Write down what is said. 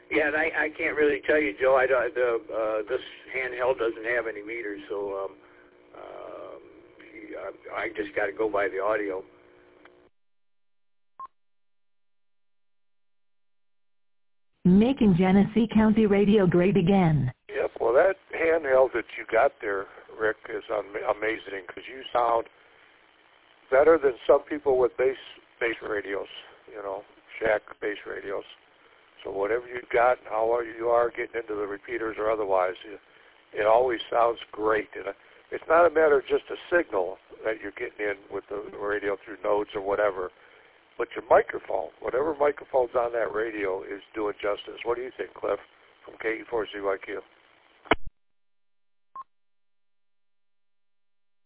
Yeah, and I can't really tell you, Joe. This handheld doesn't have any meters, so I just got to go by the audio. Making Genesee County radio great again. Yep, well, that handheld that you got there, Rick, is amazing because you sound better than some people with bass radios, shack bass radios. So whatever you've got and how you are getting into the repeaters or otherwise, it always sounds great. And it's not a matter of just a signal that you're getting in with the radio through nodes or whatever, but your microphone, whatever microphone's on that radio is doing justice. What do you think, Cliff, from KE4ZYQ?